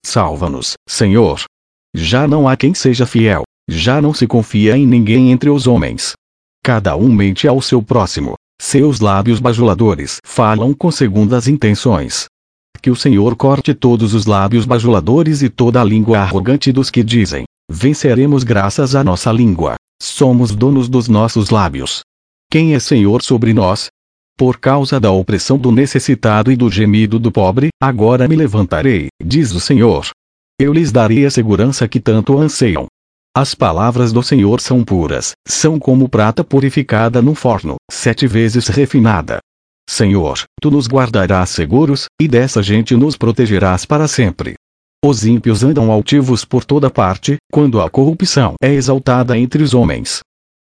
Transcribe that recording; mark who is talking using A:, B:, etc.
A: Salva-nos, Senhor. Já não há quem seja fiel, já não se confia em ninguém entre os homens. Cada um mente ao seu próximo, seus lábios bajuladores falam com segundas intenções. Que o Senhor corte todos os lábios bajuladores e toda a língua arrogante dos que dizem: venceremos graças à nossa língua, somos donos dos nossos lábios. Quem é Senhor sobre nós? Por causa da opressão do necessitado e do gemido do pobre, agora me levantarei, diz o Senhor. Eu lhes darei a segurança que tanto anseiam. As palavras do Senhor são puras, são como prata purificada num forno, 7 vezes refinada. Senhor, tu nos guardarás seguros, e dessa gente nos protegerás para sempre. Os ímpios andam altivos por toda parte, quando a corrupção é exaltada entre os homens.